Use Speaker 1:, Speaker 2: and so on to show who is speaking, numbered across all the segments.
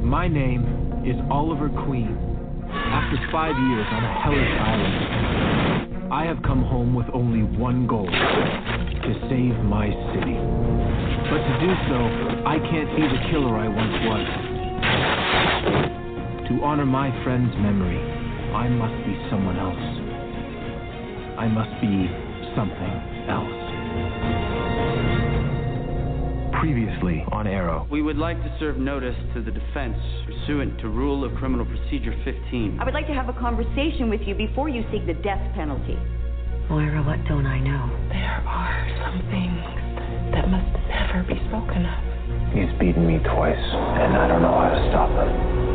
Speaker 1: My name is Oliver Queen. After 5 years on a hellish island, I have come home with only one goal: to save my city. But to do so, I can't be the killer I once was. To honor my friend's memory, I must be someone else. I must be something else. Previously on Arrow.
Speaker 2: We would like to serve notice to the defense pursuant to Rule of Criminal Procedure 15.
Speaker 3: I would like to have a conversation with you before you seek the death penalty.
Speaker 4: Moira, what don't I know?
Speaker 5: There are some things that must never be spoken of.
Speaker 6: He's beaten me twice, and I don't know how to stop him.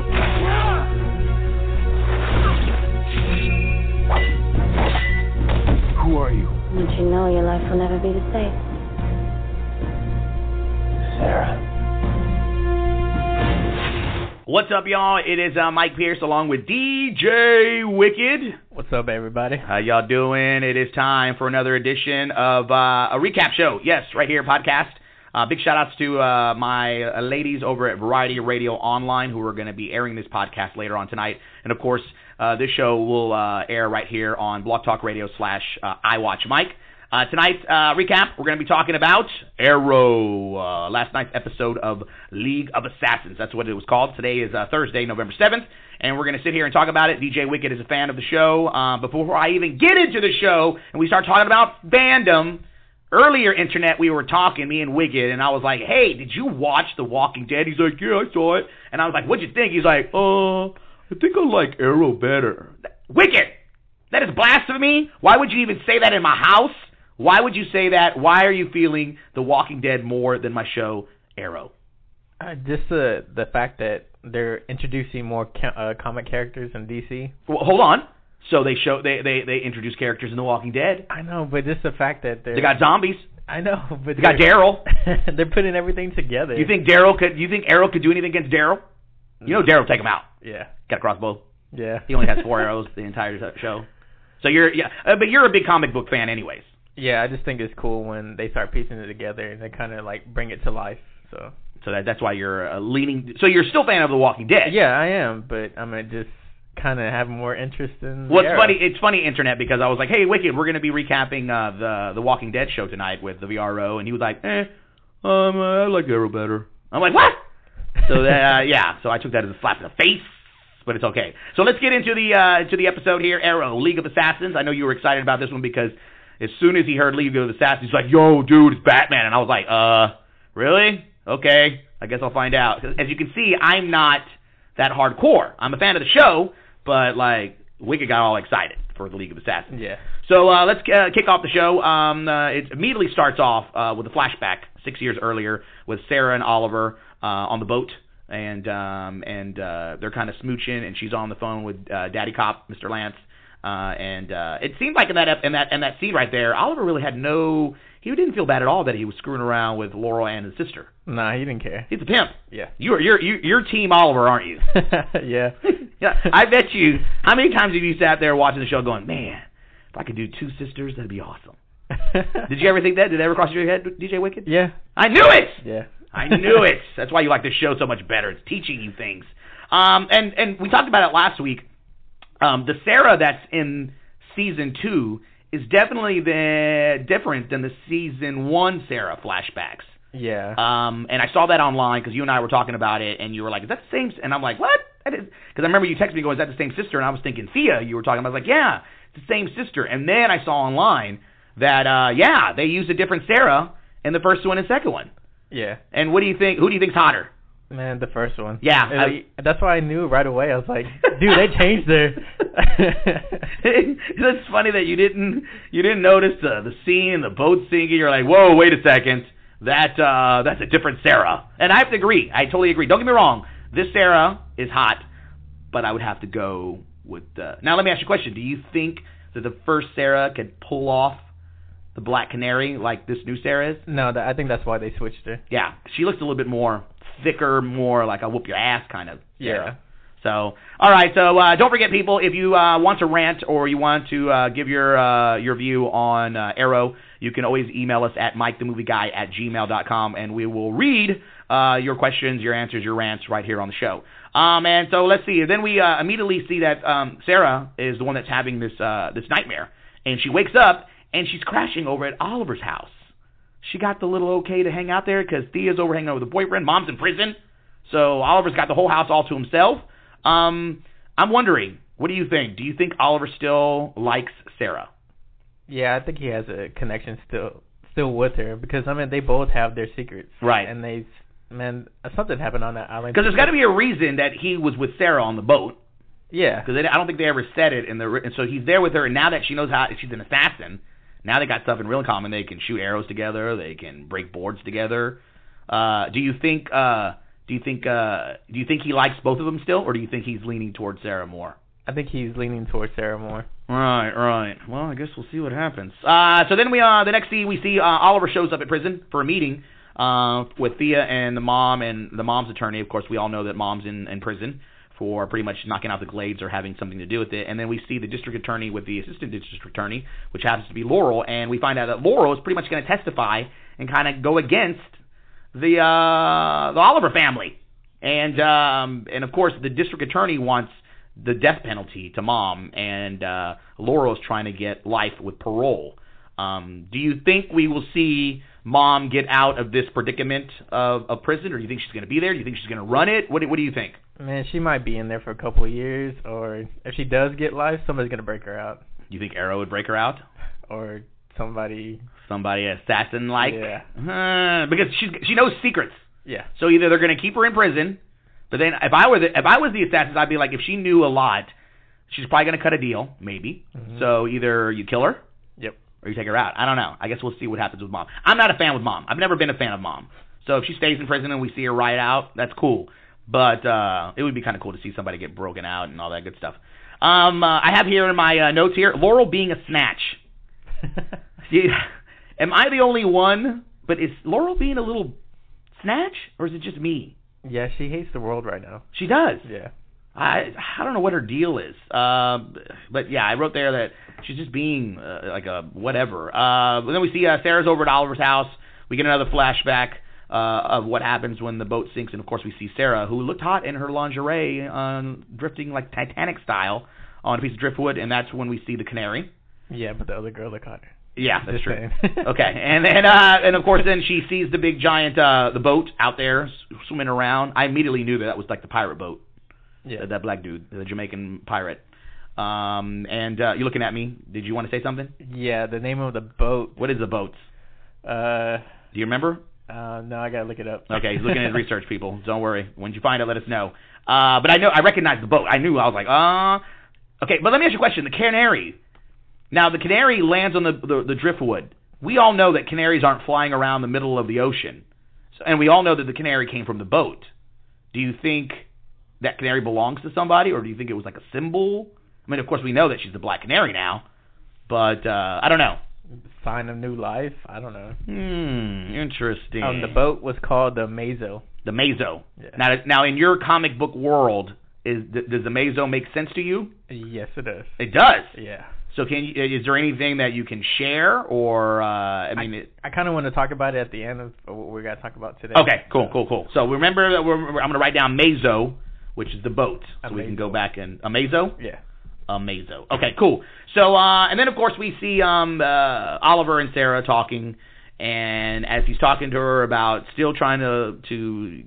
Speaker 1: Who are you?
Speaker 4: Don't you know your life will never be the same?
Speaker 6: Sarah.
Speaker 7: What's up, y'all? It is Mike Pierce along with DJ Wicked.
Speaker 8: What's up, everybody?
Speaker 7: How y'all doing? It is time for another edition of a recap show. Yes, right here, podcast. Big shout-outs to my ladies over at Variety Radio Online who are going to be airing this podcast later on tonight. And, of course, this show will air right here on Blog Talk Radio /iWatchMike. Tonight's recap, we're going to be talking about Arrow, last night's episode of League of Assassins. That's what it was called. Today is Thursday, November 7th, and we're going to sit here and talk about it. DJ Wicked is a fan of the show. Before I even get into the show and we start talking about fandom, earlier, Internet, we were talking, me and Wicked, and I was like, hey, did you watch The Walking Dead? He's like, yeah, I saw it. And I was like, what'd you think? He's like, I think I like Arrow better. Wicked! That is blasphemy. Why would you even say that in my house? Why would you say that? Why are you feeling The Walking Dead more than my show, Arrow?
Speaker 8: Just the fact that they're introducing more comic characters in DC.
Speaker 7: Well, hold on. So they introduce characters in The Walking Dead.
Speaker 8: I know, but just the fact that they
Speaker 7: got zombies.
Speaker 8: I know, but
Speaker 7: they got Daryl.
Speaker 8: They're putting everything together.
Speaker 7: You think Arrow could do anything against Daryl? You know Daryl take him out.
Speaker 8: Yeah.
Speaker 7: Got a crossbow.
Speaker 8: Yeah.
Speaker 7: He only has 4 arrows the entire show. So but you're a big comic book fan anyways.
Speaker 8: Yeah, I just think it's cool when they start piecing it together and they kind of like bring it to life. So
Speaker 7: that's why you're leaning. So you're still a fan of The Walking Dead.
Speaker 8: Yeah, I am, but I'm gonna just kind of have more interest in.
Speaker 7: Well, it's funny, Internet, because I was like, hey, Wicked, we're gonna be recapping the Walking Dead show tonight with the VRO, and he was like, I like Arrow better. I'm like, what? So so I took that as a slap in the face. But it's okay. So let's get into the episode here, Arrow, League of Assassins. I know you were excited about this one because as soon as he heard League of Assassins, he's like, yo, dude, it's Batman. And I was like, really? Okay, I guess I'll find out. As you can see, I'm not that hardcore. I'm a fan of the show, but, like, Wicked got all excited for the League of Assassins.
Speaker 8: Yeah.
Speaker 7: So let's kick off the show. It immediately starts off with a flashback 6 years earlier with Sarah and Oliver on the boat. And they're kind of smooching, and she's on the phone with Daddy Cop, Mr. Lance, and it seemed like in that scene right there, Oliver really he didn't feel bad at all that he was screwing around with Laurel and his sister.
Speaker 8: Nah, he didn't care.
Speaker 7: He's a pimp.
Speaker 8: Yeah.
Speaker 7: You're Team Oliver, aren't you?
Speaker 8: Yeah.
Speaker 7: Yeah. I bet you. How many times have you sat there watching the show going, man, if I could do 2 sisters, that'd be awesome. Did you ever think that? Did it ever cross your head, DJ Wicked?
Speaker 8: Yeah.
Speaker 7: I knew it.
Speaker 8: Yeah.
Speaker 7: I knew it. That's why you like this show so much better. It's teaching you things. And we talked about it last week. The Sarah that's in season 2 is definitely different than the season 1 Sarah flashbacks.
Speaker 8: Yeah.
Speaker 7: And I saw that online because you and I were talking about it, and you were like, "Is that the same?" And I'm like, "What?" Because I remember you texted me going, "Is that the same sister?" And I was thinking Thea. You were talking about. I was like, "Yeah, it's the same sister." And then I saw online that they used a different Sarah in the first one and second one.
Speaker 8: Yeah.
Speaker 7: And what do you think? Who do you think's hotter?
Speaker 8: Man, the first one.
Speaker 7: Yeah.
Speaker 8: That's why I knew right away. I was like, dude, they changed her.
Speaker 7: It's funny that you didn't notice the scene, the boat sinking. You're like, whoa, wait a second. That's a different Sarah. And I have to agree. I totally agree. Don't get me wrong. This Sarah is hot, but I would have to go with Now, let me ask you a question. Do you think that the first Sarah could pull off the Black Canary like this new Sarah is?
Speaker 8: No, I think that's why they switched her.
Speaker 7: Yeah. She looks a little bit more thicker, more like a whoop your ass kind of Sarah.
Speaker 8: Yeah.
Speaker 7: So, all right. So, don't forget, people, if you want to rant or you want to give your view on Arrow, you can always email us at MikeTheMovieGuy@gmail.com, and we will read your questions, your answers, your rants right here on the show. And so let's see. Then we immediately see that Sarah is the one that's having this nightmare. And she wakes up, and she's crashing over at Oliver's house. She got the little okay to hang out there because Thea's over hanging out with the boyfriend. Mom's in prison. So Oliver's got the whole house all to himself. I'm wondering, what do you think? Do you think Oliver still likes Sarah?
Speaker 8: Yeah, I think he has a connection still with her because, I mean, they both have their secrets.
Speaker 7: Right.
Speaker 8: And something happened on that island.
Speaker 7: Because there's got to be a reason that he was with Sarah on the boat.
Speaker 8: Yeah.
Speaker 7: Because I don't think they ever said it. And so he's there with her, and now that she knows how she's an assassin, now they got stuff in real common. They can shoot arrows together. They can break boards together. Do you think he likes both of them still, or do you think he's leaning towards Sarah more?
Speaker 8: I think he's leaning towards Sarah more.
Speaker 7: Right. Well, I guess we'll see what happens. So then the next scene we see Oliver shows up at prison for a meeting with Thea and the mom and the mom's attorney. Of course, we all know that mom's in prison for pretty much knocking out the Glades or having something to do with it. And then we see the district attorney with the assistant district attorney, which happens to be Laurel, and we find out that Laurel is pretty much going to testify and kind of go against the Oliver family. And of course, the district attorney wants the death penalty to Mom, and Laurel's trying to get life with parole. Do you think we will see Mom get out of this predicament of prison, or do you think she's going to be there? Do you think she's going to run it? What do you think?
Speaker 8: Man, she might be in there for a couple of years, or if she does get life, somebody's going to break her out.
Speaker 7: You think Arrow would break her out?
Speaker 8: Or somebody
Speaker 7: assassin-like?
Speaker 8: Yeah.
Speaker 7: Because she knows secrets.
Speaker 8: Yeah.
Speaker 7: So either they're going to keep her in prison, but then if I was the assassin, I'd be like, if she knew a lot, she's probably going to cut a deal, maybe. Mm-hmm. So either you kill her,
Speaker 8: yep,
Speaker 7: or you take her out. I don't know. I guess we'll see what happens with Mom. I'm not a fan with Mom. I've never been a fan of Mom. So if she stays in prison and we see her ride out, that's cool. But it would be kind of cool to see somebody get broken out and all that good stuff. I have here in my notes here, Laurel being a snatch. Am I the only one? But is Laurel being a little snatch, or is it just me?
Speaker 8: Yeah, she hates the world right now.
Speaker 7: She does?
Speaker 8: Yeah.
Speaker 7: I don't know what her deal is. But yeah, I wrote there that she's just being like a whatever. But then we see Sarah's over at Oliver's house. We get another flashback of what happens when the boat sinks, and of course we see Sarah, who looked hot in her lingerie, drifting like Titanic style on a piece of driftwood, and that's when we see the canary.
Speaker 8: Yeah, but the other girl looked hotter.
Speaker 7: Yeah, that's true. Okay, and then and of course then she sees the big giant the boat out there swimming around. I immediately knew that was like the pirate boat.
Speaker 8: Yeah,
Speaker 7: that black dude, the Jamaican pirate. And you're looking at me. Did you want to say something?
Speaker 8: Yeah, the name of the boat.
Speaker 7: What is the boat? Do you remember?
Speaker 8: No, I gotta look it up.
Speaker 7: Okay, he's looking at his research, people. Don't worry. When you find it, let us know. But I recognized the boat. I knew. I was like, okay. But let me ask you a question. The canary. Now, the canary lands on the driftwood. We all know that canaries aren't flying around the middle of the ocean. And we all know that the canary came from the boat. Do you think that canary belongs to somebody, or do you think it was like a symbol? I mean, of course, we know that she's the black canary now, but I don't know.
Speaker 8: Sign of new life? I don't know.
Speaker 7: Interesting.
Speaker 8: The boat was called the Mazo.
Speaker 7: The Mazo.
Speaker 8: Yeah.
Speaker 7: Now, in your comic book world, does the Mazo make sense to you?
Speaker 8: Yes, it does.
Speaker 7: It does?
Speaker 8: Yeah.
Speaker 7: So is there anything that you can share, or I
Speaker 8: kind of want to talk about it at the end of what we're going to talk about today.
Speaker 7: Okay, cool. So remember that I'm going to write down Mazo, which is the boat, so we can go back and a Mazo.
Speaker 8: Yeah.
Speaker 7: A Mazo. Okay, cool. So and then of course we see Oliver and Sarah talking, and as he's talking to her about still trying to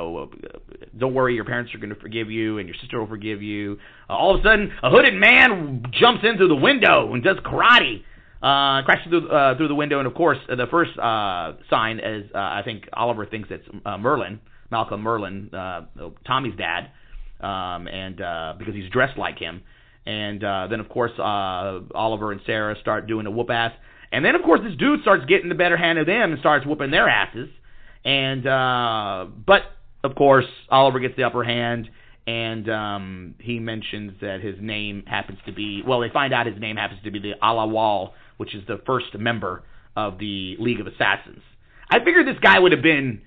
Speaker 7: don't worry, your parents are going to forgive you, and your sister will forgive you. All of a sudden, a hooded man jumps in through the window and does karate, crashes through the window, and of course, the first sign is I think Oliver thinks it's Malcolm Merlin, Tommy's dad, and because he's dressed like him, and then of course Oliver and Sarah start doing a whoop ass. And then, of course, this dude starts getting the better hand of them and starts whooping their asses. And but, of course, Oliver gets the upper hand, and he mentions that his name happens to be, well, they find out his name happens to be the Alawal, which is the first member of the League of Assassins. I figured this guy would have been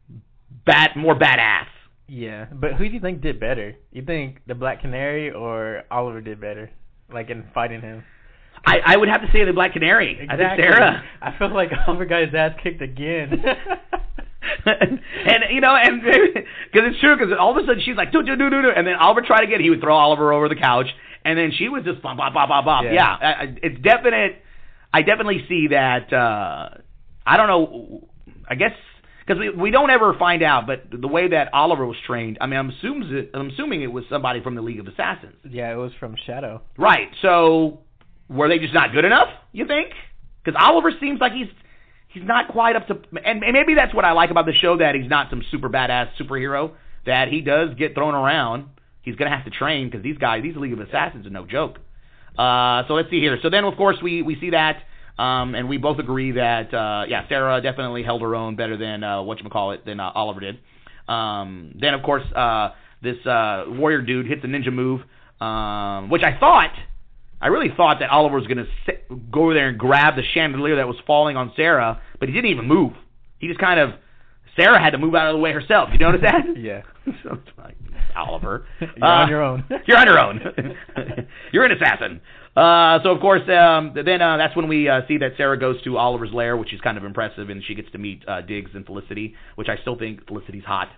Speaker 7: more badass.
Speaker 8: Yeah, but who do you think did better? You think the Black Canary or Oliver did better, like in fighting him?
Speaker 7: I would have to say the Black Canary.
Speaker 8: Exactly.
Speaker 7: I think Sarah.
Speaker 8: I feel like Oliver got his ass kicked again.
Speaker 7: and you know, and because it's true, because all of a sudden she's like, do, and then Oliver tried again. He would throw Oliver over the couch, and then she was just bop. Yeah, it's definite. I definitely see that. I don't know. I guess because we don't ever find out, but the way that Oliver was trained, I mean, I'm assuming it was somebody from the League of Assassins.
Speaker 8: Yeah, it was from Shadow.
Speaker 7: Right. So were they just not good enough? You think? Because Oliver seems like he's not quite up to, and maybe that's what I like about the show, that he's not some super badass superhero, that he does get thrown around. He's going to have to train, because these League of Assassins are no joke. So let's see here. So then, of course, we see that, and we both agree that, Sarah definitely held her own better than, than Oliver did. Then, of course, this warrior dude hits a ninja move, which I really thought that Oliver was going to go over there and grab the chandelier that was falling on Sarah, but he didn't even move. He just Sarah had to move out of the way herself. You notice that?
Speaker 8: Yeah.
Speaker 7: So it's like, Oliver.
Speaker 8: You're on your own.
Speaker 7: You're on your own. You're an assassin. So, of course, then that's when we see that Sarah goes to Oliver's lair, which is kind of impressive, and she gets to meet Diggs and Felicity, which I still think Felicity's hot.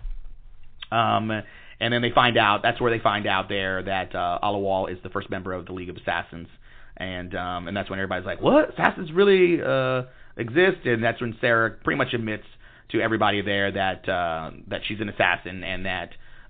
Speaker 7: And then that's where they find out there that Alawal is the first member of the League of Assassins. And that's when everybody's like, what? Assassins really exist? And that's when Sarah pretty much admits to everybody there that she's an assassin, and that,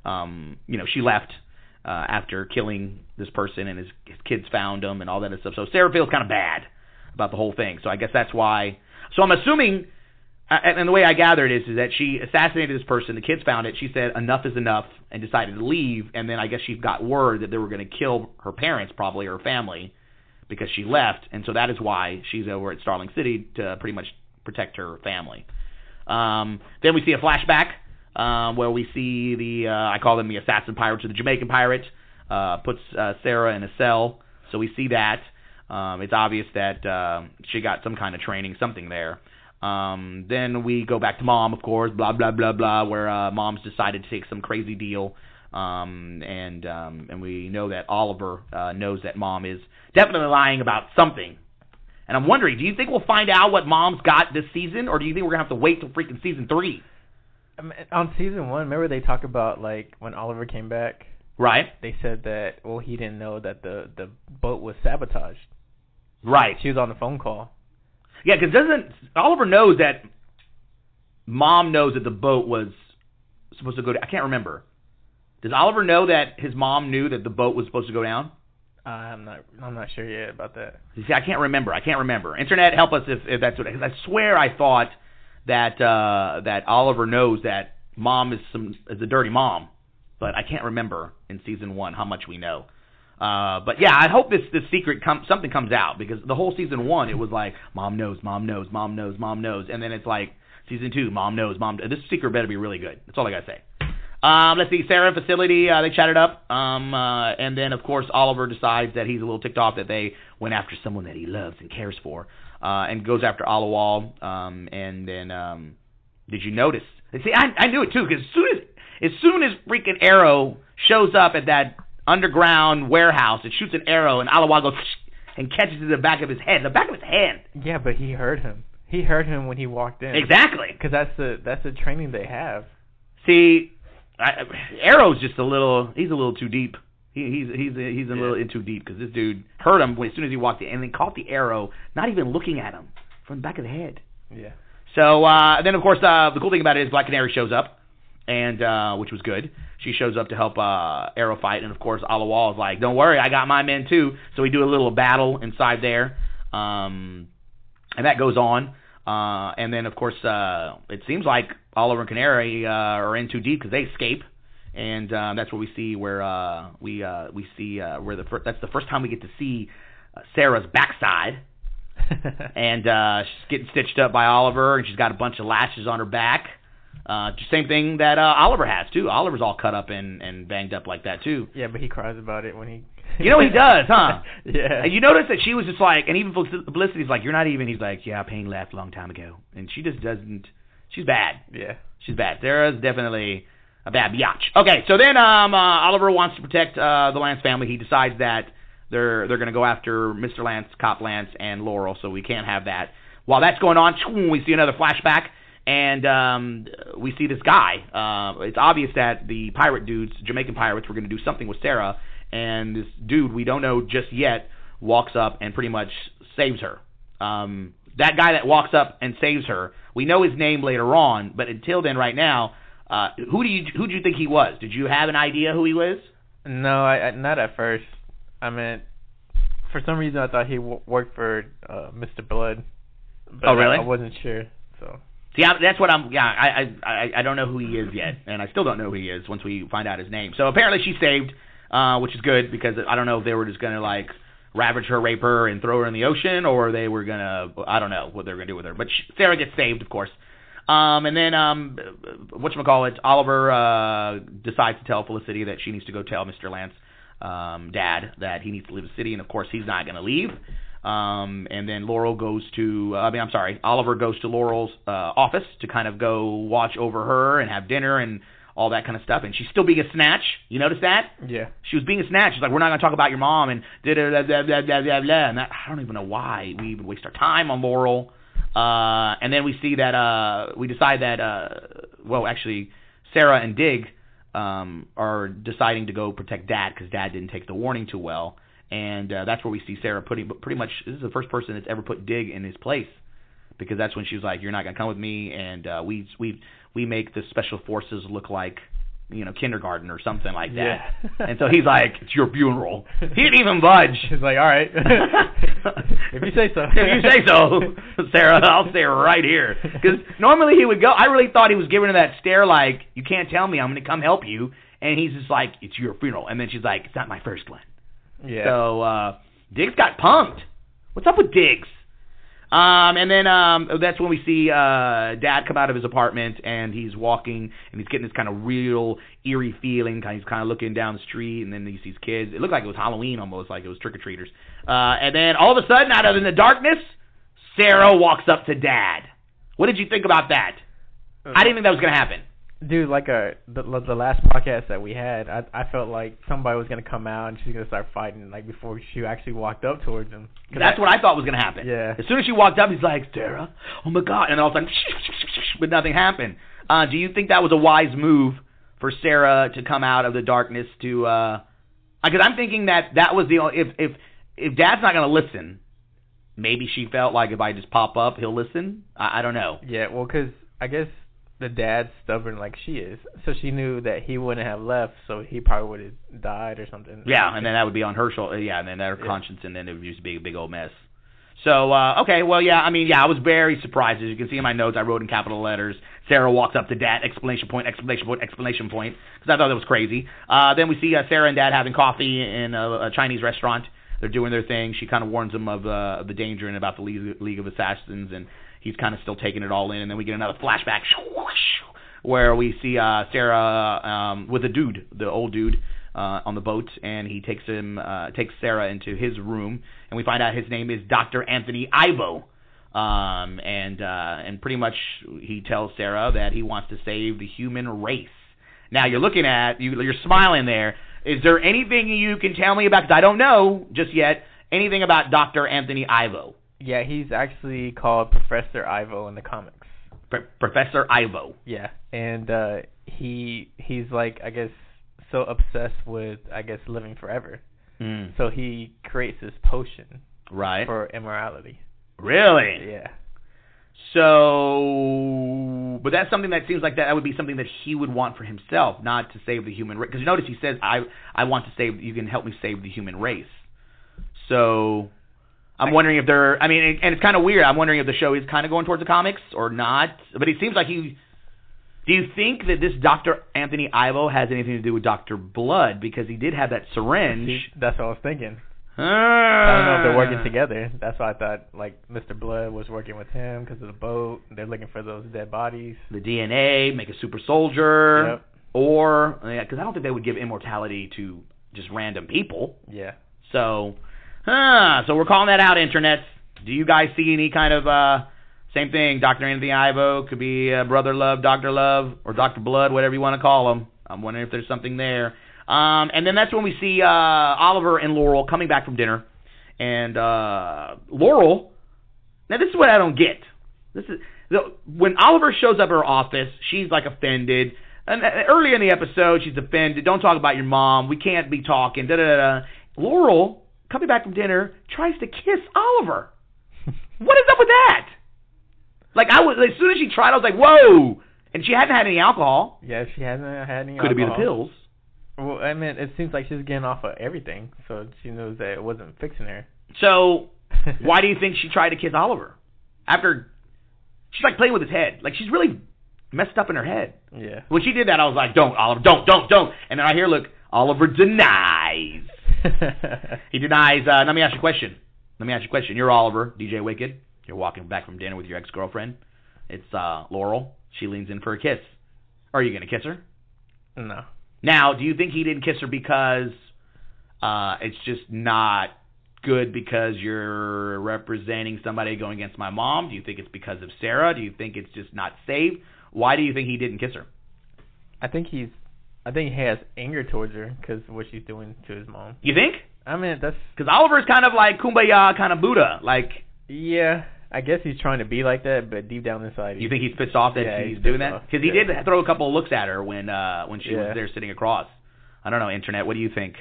Speaker 7: she left after killing this person, and his kids found him and all that stuff. So Sarah feels kind of bad about the whole thing. So I guess that's why. So I'm assuming, and the way I gather it is that she assassinated this person, the kids found it, she said enough is enough, and decided to leave, and then I guess she got word that they were going to kill her parents, probably, or her family, because she left, and so that is why she's over at Starling City to pretty much protect her family. Then we see a flashback where we see I call them the assassin pirates, or the Jamaican pirate, puts Sarah in a cell, so we see that. It's obvious that she got some kind of training, something there. Then we go back to Mom, of course, blah, blah, blah, blah, where Mom's decided to take some crazy deal. And we know that Oliver knows that Mom is definitely lying about something. And I'm wondering, do you think we'll find out what Mom's got this season, or do you think we're going to have to wait till freaking season 3?
Speaker 8: On season 1, remember they talk about, like, when Oliver came back?
Speaker 7: Right.
Speaker 8: They said that, he didn't know that the boat was sabotaged.
Speaker 7: Right.
Speaker 8: She was on the phone call.
Speaker 7: Yeah, because Oliver knows that Mom knows that the boat was supposed to go down. I can't remember. Does Oliver know that his mom knew that the boat was supposed to go down?
Speaker 8: I'm not sure yet about that.
Speaker 7: You see, I can't remember. Internet, help us if that's what. Because I swear I thought that Oliver knows that Mom is a dirty mom, but I can't remember in season 1 how much we know. But yeah, I hope this secret something comes out, because the whole season 1 it was like Mom knows, and then it's like season 2, Mom knows. This secret better be really good. That's all I gotta say. Let's see, Sarah and Facility, they chatted up, and then of course Oliver decides that he's a little ticked off that they went after someone that he loves and cares for, and goes after Alawal. And then did you notice? See, I knew it too, because as soon as freaking Arrow shows up at that underground warehouse, it shoots an arrow, and Alawal goes and catches it in the back of his head. Yeah,
Speaker 8: but he heard him. He heard him when he walked in.
Speaker 7: Exactly.
Speaker 8: Because that's the training they have.
Speaker 7: See, Arrow's just a little too deep. He's a little in too deep, because this dude heard him as soon as he walked in, and then caught the arrow, not even looking at him, from the back of the head.
Speaker 8: Yeah.
Speaker 7: So then, of course, the cool thing about it is Black Canary shows up, and which was good. She shows up to help Arrow fight, and of course Alawal is like, "Don't worry, I got my men too." So we do a little battle inside there, and that goes on. And then, of course, it seems like Oliver and Canary are in too deep, because they escape, and that's where we see that's the first time we get to see Sarah's backside, and she's getting stitched up by Oliver, and she's got a bunch of lashes on her back. Same thing that Oliver has too. Oliver's all cut up and banged up like that too.
Speaker 8: Yeah, but he cries about it when he.
Speaker 7: You know he does, huh?
Speaker 8: Yeah.
Speaker 7: And you notice that she was just like, and even Felicity's like, "You're not even." He's like, "Yeah, pain left a long time ago," and she just doesn't. She's bad.
Speaker 8: Yeah.
Speaker 7: She's bad. Sarah's definitely a bad biatch. Okay, so then Oliver wants to protect the Lance family. He decides that they're going to go after Mr. Lance, Cop Lance, and Laurel, so we can't have that. While that's going on, we see another flashback, And we see this guy. It's obvious that the pirate dudes, Jamaican pirates, were going to do something with Sarah. And this dude, we don't know just yet, walks up and pretty much saves her. That guy that walks up and saves her, we know his name later on, but until then, right now, who do you think he was? Did you have an idea who he was?
Speaker 8: No, I not at first. I mean, for some reason I thought he worked for Mr. Blood. But
Speaker 7: oh, really?
Speaker 8: I wasn't sure. So.
Speaker 7: See, that's what I'm. Yeah, I don't know who he is yet, and I still don't know who he is once we find out his name. So apparently she's saved, which is good because I don't know if they were just gonna like ravage her, rape her, and throw her in the ocean, or they were gonna. I don't know what they're gonna do with her. But Sarah gets saved, of course. And then whatchamacallit, Oliver decides to tell Felicity that she needs to go tell Mr. Lance, dad, that he needs to leave the city, and of course he's not gonna leave. And then Oliver goes to Laurel's office to kind of go watch over her and have dinner and all that kind of stuff. And she's still being a snatch. You notice that?
Speaker 8: Yeah.
Speaker 7: She was being a snatch. She's like, we're not going to talk about your mom and da-da-da-da-da-da-da. And that, I don't even know why we even waste our time on Laurel. And then we see that we decide that, actually, Sarah and Dig are deciding to go protect Dad because Dad didn't take the warning too well. And that's where we see Sarah pretty much, this is the first person that's ever put Dig in his place, because that's when she was like, you're not going to come with me, and we make the special forces look like, kindergarten or something like that.
Speaker 8: Yeah.
Speaker 7: And so he's like, it's your funeral. He didn't even budge.
Speaker 8: He's like, all right. If you say so.
Speaker 7: If you say so, Sarah, I'll stay right here. Because normally he would go, I really thought he was giving her that stare like, you can't tell me, I'm going to come help you. And he's just like, it's your funeral. And then she's like, it's not my first one.
Speaker 8: Yeah.
Speaker 7: So Diggs got punked. What's up with Diggs? And then that's when we see Dad come out of his apartment, and he's walking, and he's getting this kind of real eerie feeling. He's kind of looking down the street, and then he sees kids. It looked like it was Halloween almost, like it was trick-or-treaters. And then all of a sudden, out of the darkness, Sarah walks up to Dad. What did you think about that? I didn't think that was going to happen.
Speaker 8: Dude, like the last podcast that we had, I felt like somebody was gonna come out and she's gonna start fighting like before she actually walked up towards him.
Speaker 7: That's what I thought was gonna happen.
Speaker 8: Yeah.
Speaker 7: As soon as she walked up, he's like, Sarah, oh my God, and all of a sudden, but nothing happened. Do you think that was a wise move for Sarah to come out of the darkness to? Because I'm thinking that was the only, if Dad's not gonna listen, maybe she felt like if I just pop up, he'll listen. I don't know.
Speaker 8: Yeah, well, because I guess the dad's stubborn like she is, so she knew that he wouldn't have left, so he probably would have died or something.
Speaker 7: Yeah, and then that would be on her shoulder. Yeah, and then her conscience, and then it would just be a big old mess. So, okay, well, yeah, I mean, yeah, I was very surprised. As you can see in my notes, I wrote in capital letters, Sarah walks up to Dad, exclamation point, exclamation point, exclamation point, because I thought that was crazy. Then we see Sarah and Dad having coffee in a Chinese restaurant. They're doing their thing. She kind of warns them of the danger and about the League of Assassins, and he's kind of still taking it all in. And then we get another flashback where we see Sarah with the old dude, on the boat, and he takes Sarah into his room, and we find out his name is Dr. Anthony Ivo, and pretty much he tells Sarah that he wants to save the human race. Now you're smiling there. Is there anything you can tell me about? Because I don't know just yet anything about Dr. Anthony Ivo.
Speaker 8: Yeah, he's actually called Professor Ivo in the comics.
Speaker 7: Professor Ivo.
Speaker 8: Yeah, and he's like, I guess, so obsessed with, I guess, living forever. So he creates this potion for immorality.
Speaker 7: Really?
Speaker 8: Yeah.
Speaker 7: So, but that's something that seems like that would be something that he would want for himself, not to save the human race. Because you notice he says, I want to save, you can help me save the human race. So I'm wondering if they're, I mean, and it's kind of weird. I'm wondering if the show is kind of going towards the comics or not. But it seems like do you think that this Dr. Anthony Ivo has anything to do with Dr. Blood? Because he did have that syringe.
Speaker 8: That's what I was thinking. I don't know if they're working together. That's why I thought, like, Mr. Blood was working with him because of the boat. They're looking for those dead bodies.
Speaker 7: The DNA, make a super soldier. Yep. Or, because I don't think they would give immortality to just random people.
Speaker 8: Yeah.
Speaker 7: So we're calling that out, Internet. Do you guys see any kind of, same thing, Dr. Anthony Ivo, could be Brother Love, Dr. Love, or Dr. Blood, whatever you want to call him. I'm wondering if there's something there. And then that's when we see Oliver and Laurel coming back from dinner. And Laurel, now this is what I don't get. This when Oliver shows up at her office, she's like offended. And earlier in the episode, she's offended. Don't talk about your mom. We can't be talking. Da-da-da-da. Laurel, coming back from dinner, tries to kiss Oliver. What is up with that? Like, as soon as she tried, I was like, whoa. And she hadn't had any alcohol.
Speaker 8: Yeah, she hasn't had any alcohol.
Speaker 7: Could it be the pills?
Speaker 8: Well, I mean, it seems like she's getting off of everything, so she knows that it wasn't fixing her.
Speaker 7: So, why do you think she tried to kiss Oliver? After, she's like playing with his head. Like, she's really messed up in her head.
Speaker 8: Yeah.
Speaker 7: When she did that, I was like, don't, Oliver, don't. And then I hear, look, Oliver denies. He denies. Let me ask you a question. You're Oliver, DJ Wicked. You're walking back from dinner with your ex-girlfriend. It's Laurel. She leans in for a kiss. Are you going to kiss her?
Speaker 8: No.
Speaker 7: Now, do you think he didn't kiss her because it's just not good because you're representing somebody going against my mom? Do you think it's because of Sarah? Do you think it's just not safe? Why do you think he didn't kiss her?
Speaker 8: I think he has anger towards her because of what she's doing to his mom.
Speaker 7: You think?
Speaker 8: I mean, that's...
Speaker 7: Because Oliver's kind of like kumbaya, kind of Buddha. Like...
Speaker 8: Yeah, I guess he's trying to be like that, but deep down inside...
Speaker 7: You think he's pissed off that he's doing that? Because he did throw a couple of looks at her when she was there sitting across. I don't know, Internet, what do you think?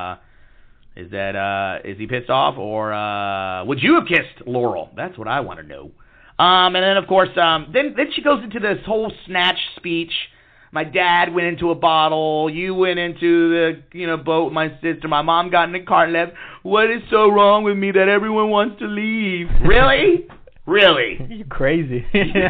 Speaker 7: Is he pissed off, or would you have kissed Laurel? That's what I want to know. And then, of course, then she goes into this whole snatch speech. My dad went into a bottle. You went into the boat with my sister. My mom got in the car and left. What is so wrong with me that everyone wants to leave? Really? Really?
Speaker 8: You're crazy.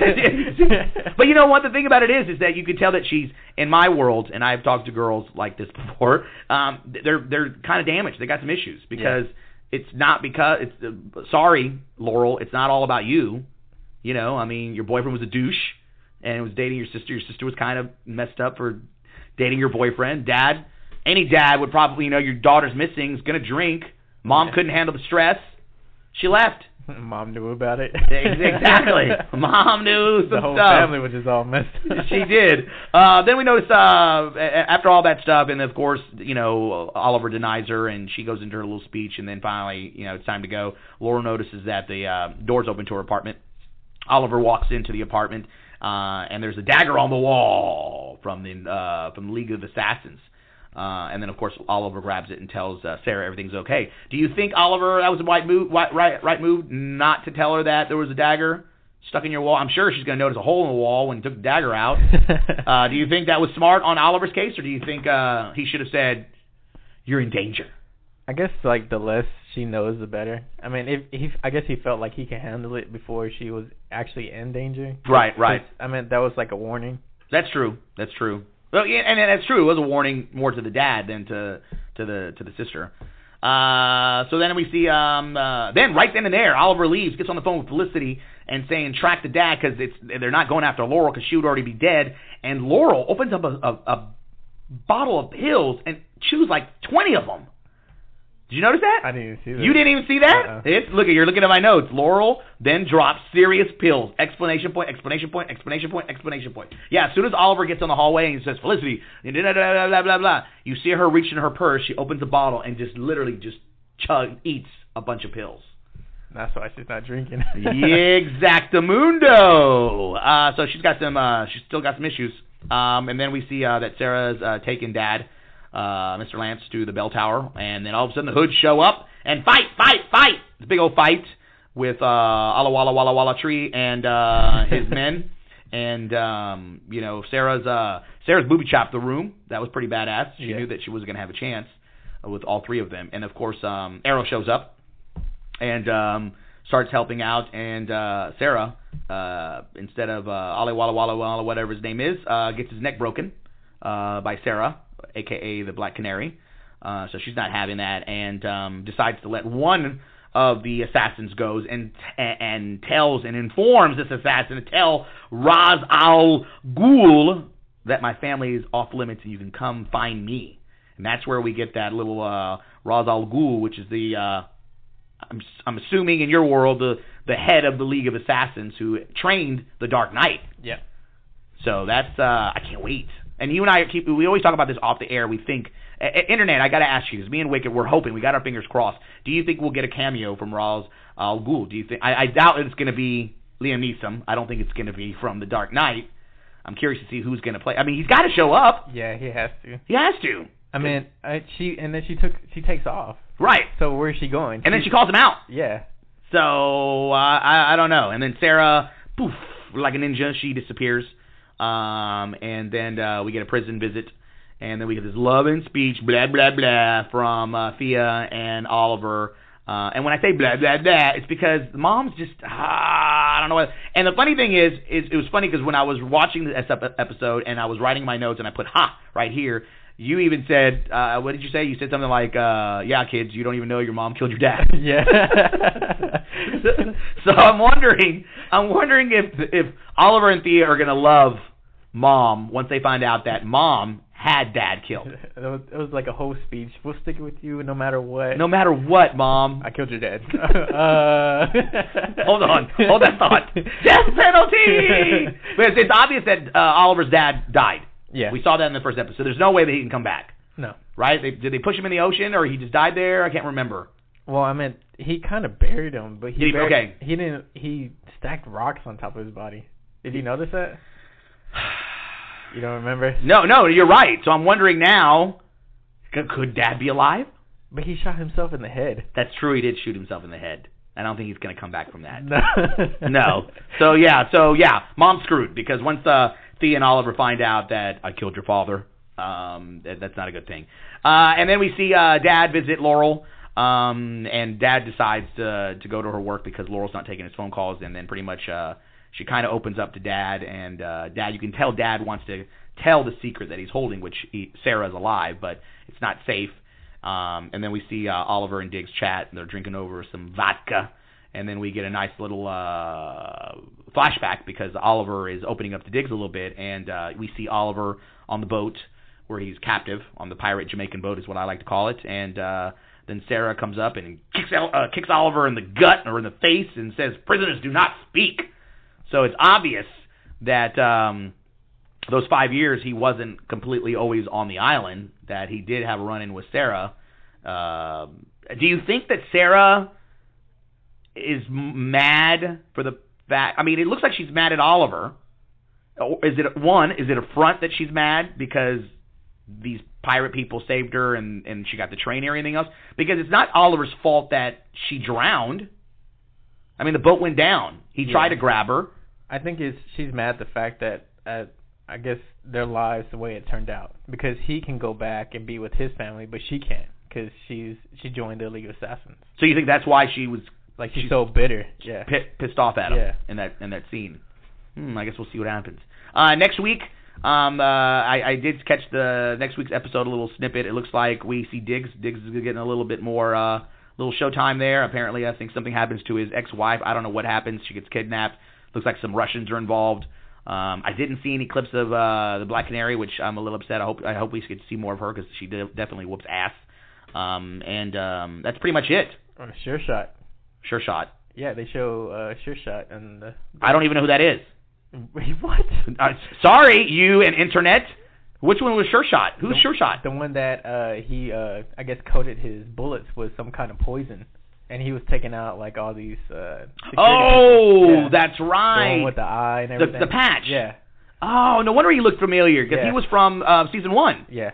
Speaker 7: But you know what? The thing about it is that you can tell that she's, in my world, and I've talked to girls like this before, they're kind of damaged. They got some issues because it's not because, sorry, Laurel, it's not all about you. I mean, your boyfriend was a douche and was dating your sister. Your sister was kind of messed up for dating your boyfriend. Dad, any dad would probably, your daughter's missing, is going to drink. Mom couldn't handle the stress. She left.
Speaker 8: Mom knew about it.
Speaker 7: Exactly. Mom knew some stuff.
Speaker 8: The whole family was just all messed up.
Speaker 7: She did. Then we noticed after all that stuff, and of course, Oliver denies her, and she goes into her little speech, and then finally, it's time to go. Laura notices that the door's open to her apartment. Oliver walks into the apartment, and there's a dagger on the wall from the League of Assassins. And then, of course, Oliver grabs it and tells Sarah everything's okay. Do you think, Oliver, that was a right move not to tell her that there was a dagger stuck in your wall? I'm sure she's going to notice a hole in the wall when he took the dagger out. Do you think that was smart on Oliver's case, or do you think he should have said, you're in danger?
Speaker 8: I guess, the less she knows, the better. I mean, I guess he felt like he could handle it before she was actually in danger.
Speaker 7: Right.
Speaker 8: I mean, that was like a warning.
Speaker 7: That's true. Well, yeah, and that's true. It was a warning more to the dad than to the sister. So then we see, then right then and there, Oliver leaves, gets on the phone with Felicity, and saying track the dad because they're not going after Laurel because she would already be dead. And Laurel opens up a bottle of pills and chews like 20 of them. Did you notice that?
Speaker 8: I didn't even see that.
Speaker 7: You didn't even see that? You're looking at my notes. Laurel then drops serious pills. Exclamation point, exclamation point, exclamation point, exclamation point. Yeah, as soon as Oliver gets on the hallway and he says, Felicity, blah, blah, blah, blah, blah, blah, you see her reach in her purse. She opens the bottle and just literally eats a bunch of pills.
Speaker 8: That's why she's not drinking.
Speaker 7: Exactamundo. So she's still got some issues. And then we see that Sarah's taken Dad, Mr. Lance, to the bell tower, and then all of a sudden the Hoods show up and fight! It's a big old fight with Ala Walla Walla Walla Tree and his men, and Sarah's booby chopped the room. That was pretty badass. She knew that she wasn't gonna have a chance with all three of them, and of course Arrow shows up and starts helping out, and Sarah, instead of Ali Walla Walla Walla, whatever his name is, gets his neck broken by Sarah, a.k.a. the Black Canary. So she's not having that, and decides to let one of the assassins go and tells and informs this assassin to tell Ra's al Ghul that my family is off limits and you can come find me. And that's where we get that little Ra's al Ghul, which is the I'm assuming in your world the head of the League of Assassins who trained the Dark Knight.
Speaker 8: Yeah.
Speaker 7: So that's I can't wait. And you and I we always talk about this off the air. We think Internet. I got to ask you, because me and Wicked, we're hoping, we got our fingers crossed. Do you think we'll get a cameo from Ra's al Ghul? Do you think? I doubt it's going to be Liam Neeson. I don't think it's going to be from The Dark Knight. I'm curious to see who's going to play. I mean, he's got to show up.
Speaker 8: Yeah, he has to.
Speaker 7: He has to.
Speaker 8: I mean, she takes off.
Speaker 7: Right.
Speaker 8: So where's she going?
Speaker 7: And then she calls him out.
Speaker 8: Yeah.
Speaker 7: So I don't know. And then Sarah, poof, like a ninja, she disappears. And then we get a prison visit. And then we get this love and speech, blah, blah, blah, from Thea and Oliver. And when I say blah, blah, blah, it's because the mom's just, I don't know what. And the funny thing is it was funny because when I was watching this episode and I was writing my notes and I put, right here, you even said, what did you say? You said something like, yeah, kids, you don't even know your mom killed your dad.
Speaker 8: Yeah.
Speaker 7: So I'm wondering if Oliver and Thea are going to love Mom once they find out that Mom had Dad killed.
Speaker 8: It was like a whole speech. We'll stick with you no matter what.
Speaker 7: No matter what, Mom.
Speaker 8: I killed your dad.
Speaker 7: Hold on. Hold that thought. Death penalty! Because it's obvious that Oliver's dad died.
Speaker 8: Yeah.
Speaker 7: We saw that in the first episode. There's no way that he can come back.
Speaker 8: No.
Speaker 7: Right? Did they push him in the ocean or he just died there? I can't remember.
Speaker 8: Well, I mean, he kind of buried him, but he
Speaker 7: didn't.
Speaker 8: He stacked rocks on top of his body. Did you notice that? You don't remember?
Speaker 7: No, you're right. So I'm wondering now, could Dad be alive?
Speaker 8: But he shot himself in the head.
Speaker 7: That's true. He did shoot himself in the head. I don't think he's going to come back from that.
Speaker 8: No.
Speaker 7: No. So yeah, Mom's screwed because once Thea and Oliver find out that I killed your father, that's not a good thing. And then we see Dad visit Laurel, and Dad decides to go to her work because Laurel's not taking his phone calls, and then pretty much she kind of opens up to Dad, and Dad, you can tell Dad wants to tell the secret that he's holding, which Sarah's alive, but it's not safe. And then we see Oliver and Diggs chat, and they're drinking over some vodka, and then we get a nice little flashback because Oliver is opening up to Diggs a little bit, and we see Oliver on the boat where he's captive, on the pirate Jamaican boat is what I like to call it, and then Sarah comes up and kicks Oliver in the gut or in the face and says, "Prisoners do not speak." So it's obvious that those 5 years he wasn't completely always on the island, that he did have a run-in with Sarah. Do you think that Sarah is mad for the fact... I mean, it looks like she's mad at Oliver. Is it a front that she's mad because these pirate people saved her and she got the train and everything else? Because it's not Oliver's fault that she drowned. I mean, the boat went down. He tried to grab her.
Speaker 8: I think she's mad at the fact that, I guess, their lives the way it turned out. Because he can go back and be with his family, but she can't because she joined the League of Assassins.
Speaker 7: So you think that's why she was...
Speaker 8: Like, she's so bitter. Yeah.
Speaker 7: Pissed off at him in that scene. I guess we'll see what happens. Next week, I did catch the next week's episode, a little snippet. It looks like we see Diggs. Diggs is getting a little bit more... little showtime there. Apparently, I think something happens to his ex-wife. I don't know what happens. She gets kidnapped. Looks like some Russians are involved. I didn't see any clips of the Black Canary, which I'm a little upset. I hope we get to see more of her because she definitely whoops ass. And that's pretty much it.
Speaker 8: Sure Shot.
Speaker 7: Sure Shot.
Speaker 8: Yeah, they show Sure Shot. And
Speaker 7: I don't even know who that is.
Speaker 8: Wait, what?
Speaker 7: Sorry, you and Internet. Which one was Sure Shot? Who's Sure Shot?
Speaker 8: The one that he, I guess, coated his bullets with some kind of poison. And he was taking out, like, all these
Speaker 7: that's right.
Speaker 8: The one with the eye and everything.
Speaker 7: The patch.
Speaker 8: Yeah.
Speaker 7: Oh, no wonder he looked familiar, because he was from season 1.
Speaker 8: Yeah.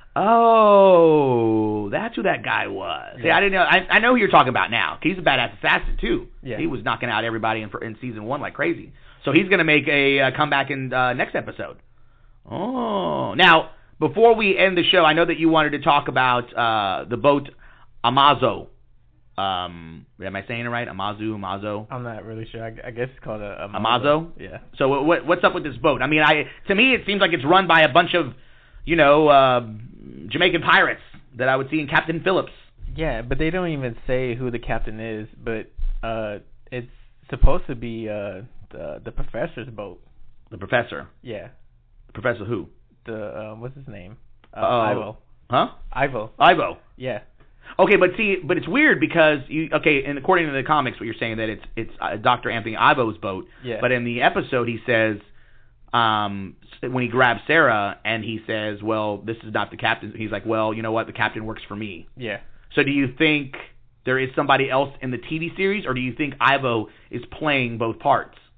Speaker 7: Oh, that's who that guy was. Yeah. See, I didn't know. I know who you're talking about now. He's a badass assassin, too.
Speaker 8: Yeah.
Speaker 7: He was knocking out everybody in season 1 like crazy. So he's going to make a comeback in next episode. Oh. Now, before we end the show, I know that you wanted to talk about the boat Amazo. Am I saying it right? Amazo?
Speaker 8: I'm not really sure. I guess it's called a
Speaker 7: Amazo?
Speaker 8: Yeah.
Speaker 7: So what's up with this boat? I mean, to me it seems like it's run by a bunch of, Jamaican pirates that I would see in Captain Phillips.
Speaker 8: Yeah, but they don't even say who the captain is. But it's supposed to be the professor's boat.
Speaker 7: The professor?
Speaker 8: Yeah.
Speaker 7: The professor who?
Speaker 8: What's his name? Ivo.
Speaker 7: Huh?
Speaker 8: Ivo. Yeah.
Speaker 7: Okay, but it's weird because and according to the comics, what you're saying that it's Dr. Anthony Ivo's boat.
Speaker 8: Yeah.
Speaker 7: But in the episode, he says when he grabs Sarah and he says, "Well, this is not the captain." He's like, "Well, you know what? The captain works for me."
Speaker 8: Yeah.
Speaker 7: So do you think there is somebody else in the TV series, or do you think Ivo is playing both parts?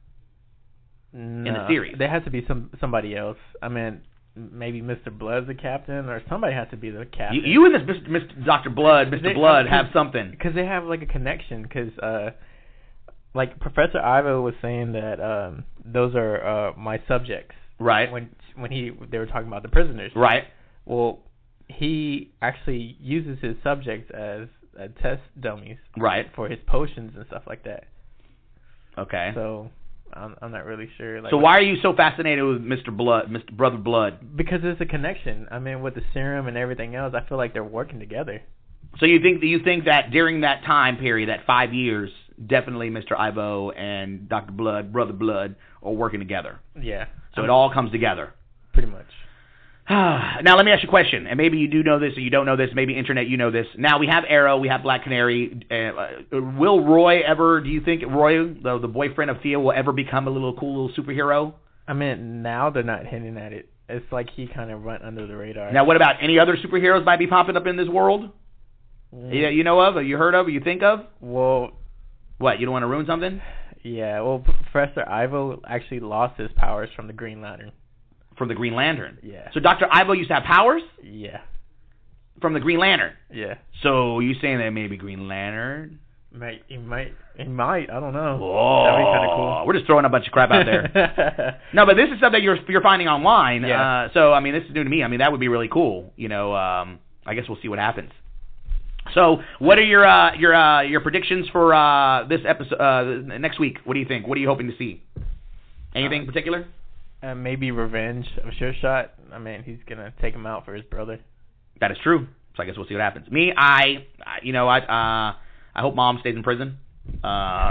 Speaker 8: in
Speaker 7: the series.
Speaker 8: There has to be somebody else. I mean, maybe Mr. Blood's the captain, or somebody has to be the captain.
Speaker 7: You and this Mr. Dr. Blood, Mr. Blood have something.
Speaker 8: Because they have like a connection. Because like Professor Ivo was saying that those are my subjects.
Speaker 7: Right.
Speaker 8: When they were talking about the prisoners.
Speaker 7: Right.
Speaker 8: Well, he actually uses his subjects as test dummies.
Speaker 7: Right.
Speaker 8: For his potions and stuff like that.
Speaker 7: Okay.
Speaker 8: So I'm not really sure. Like,
Speaker 7: so why are you so fascinated with Mr. Brother Blood?
Speaker 8: Because there's a connection. I mean, with the serum and everything else, I feel like they're working together.
Speaker 7: So you think that during that time period, that 5 years, definitely Mr. Ivo and Dr. Blood, Brother Blood, are working together.
Speaker 8: Yeah.
Speaker 7: So it all comes together.
Speaker 8: Pretty much.
Speaker 7: Now, let me ask you a question, and maybe you do know this or you don't know this. Maybe Internet, you know this. Now, we have Arrow, we have Black Canary. Will Roy ever, do you think Roy, the boyfriend of Thea, will ever become a cool little superhero?
Speaker 8: I mean, now they're not hinting at it. It's like he kind of went under the radar.
Speaker 7: Now, what about any other superheroes might be popping up in this world? Yeah, you know of, or you heard of, or you think of?
Speaker 8: Well...
Speaker 7: What, you don't want to ruin something?
Speaker 8: Yeah, well, Professor Ivo actually lost his powers from the Green Lantern.
Speaker 7: From the Green Lantern?
Speaker 8: Yeah.
Speaker 7: So Dr. Ivo used to have powers?
Speaker 8: Yeah.
Speaker 7: From the Green Lantern?
Speaker 8: Yeah.
Speaker 7: So you saying that maybe Green Lantern?
Speaker 8: He might. I don't know.
Speaker 7: Oh,
Speaker 8: that'd be kind of cool.
Speaker 7: We're just throwing a bunch of crap out there. No, but this is stuff that you're finding online.
Speaker 8: Yeah.
Speaker 7: So I mean, this is new to me. I mean, that would be really cool. You know, I guess we'll see what happens. So, what are your predictions for this episode next week? What do you think? What are you hoping to see? Anything in particular?
Speaker 8: Maybe revenge of Sure Shot. I mean, he's gonna take him out for his brother.
Speaker 7: That is true. So I guess we'll see what happens. Me, I hope Mom stays in prison. She's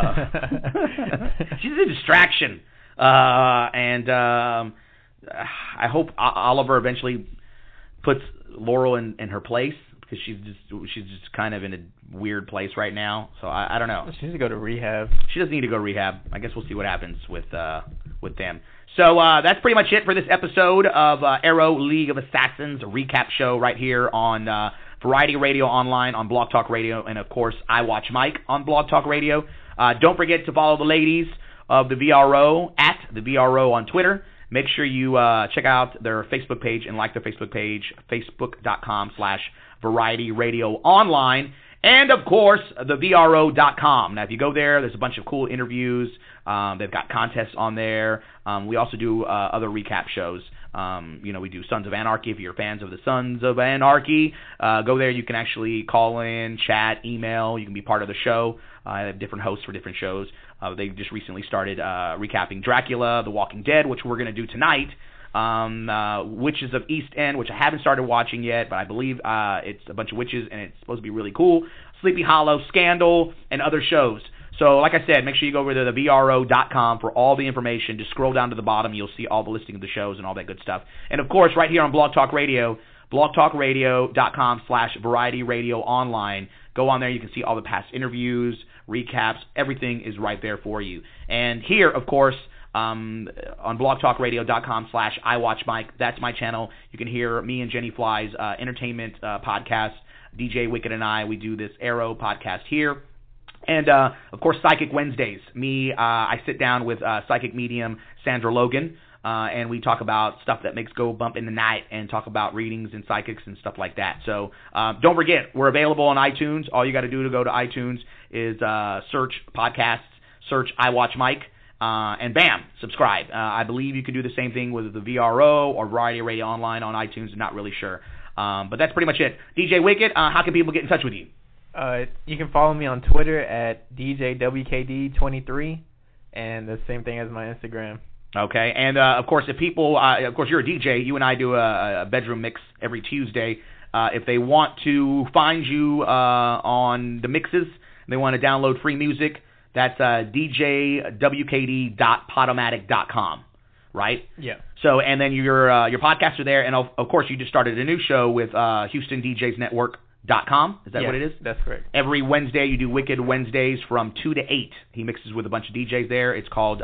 Speaker 7: a distraction, and I hope Oliver eventually puts Laurel in her place, because she's just kind of in a weird place right now. So I don't know.
Speaker 8: She needs to go to rehab.
Speaker 7: She doesn't need to go to rehab. I guess we'll see what happens with them. So that's pretty much it for this episode of Arrow League of Assassins, a recap show right here on Variety Radio Online, on Blog Talk Radio, and of course I Watch Mike on Blog Talk Radio. Don't forget to follow the ladies of the VRO at the VRO on Twitter. Make sure you check out their Facebook page and like their Facebook page, facebook.com/Variety Radio Online, and of course the VRO.com. Now if you go there, there's a bunch of cool interviews. They've got contests on there. We also do other recap shows. We do Sons of Anarchy. If you're fans of the Sons of Anarchy, go there. You can actually call in, chat, email. You can be part of the show. I have different hosts for different shows. They just recently started recapping Dracula, The Walking Dead, which we're going to do tonight. Witches of East End, which I haven't started watching yet, but I believe it's a bunch of witches, and it's supposed to be really cool. Sleepy Hollow, Scandal, and other shows. So, like I said, make sure you go over to the VRO.com for all the information. Just scroll down to the bottom. You'll see all the listing of the shows and all that good stuff. And, of course, right here on Blog Talk Radio, blogtalkradio.com/Variety Radio Online. Go on there. You can see all the past interviews, recaps. Everything is right there for you. And here, of course, on blogtalkradio.com/IWatchMike, that's my channel. You can hear me and Jenny Fly's entertainment podcast. DJ Wicked and I, we do this Arrow podcast here. And, of course, Psychic Wednesdays. I sit down with psychic medium Sandra Logan, and we talk about stuff that makes go bump in the night and talk about readings and psychics and stuff like that. So don't forget, we're available on iTunes. All you got to do to go to iTunes is search podcasts, search I Watch Mike, and bam, subscribe. I believe you can do the same thing with the VRO or Variety Radio Online on iTunes. I'm not really sure. But that's pretty much it. DJ Wicked, how can people get in touch with you?
Speaker 8: You can follow me on Twitter at DJWKD23, and the same thing as my Instagram.
Speaker 7: Okay, and of course, if people, of course, you're a DJ. You and I do a bedroom mix every Tuesday. If they want to find you on the mixes, they want to download free music, that's DJWKD.podomatic.com, right?
Speaker 8: Yeah.
Speaker 7: So, and then your podcasts are there, and of course, you just started a new show with HoustonDJsNetwork.com. Is that what it is?
Speaker 8: That's correct.
Speaker 7: Every Wednesday you do Wicked Wednesdays from 2 to 8. He mixes with a bunch of DJs there. It's called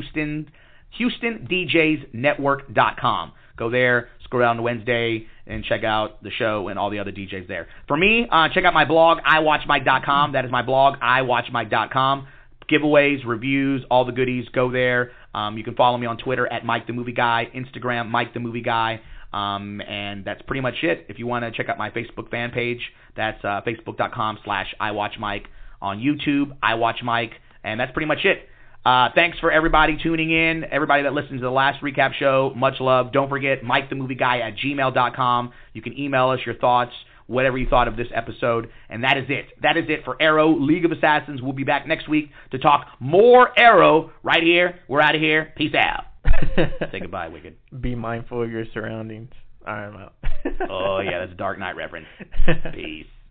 Speaker 7: HoustonDJsNetwork.com. Go there, scroll down to Wednesday, and check out the show and all the other DJs there. For me, check out my blog, iWatchMike.com. That is my blog, iWatchMike.com. giveaways, reviews, all the goodies. Go there. You can follow me on Twitter at Mike the Movie Guy, Instagram Mike the Movie Guy, and that's pretty much it. If you want to check out my Facebook fan page, that's facebook.com/iWatchMike. On YouTube, iWatchMike, and that's pretty much it. Thanks for everybody tuning in, everybody that listened to the last recap show. Much love. Don't forget, MikeTheMovieGuy@gmail.com. You can email us your thoughts, whatever you thought of this episode. And that is it. That is it for Arrow, League of Assassins. We'll be back next week to talk more Arrow right here. We're out of here. Peace out. Say goodbye, Wicked.
Speaker 8: Be mindful of your surroundings. All right, I'm out.
Speaker 7: Oh, yeah, that's a Dark Knight reference. Peace.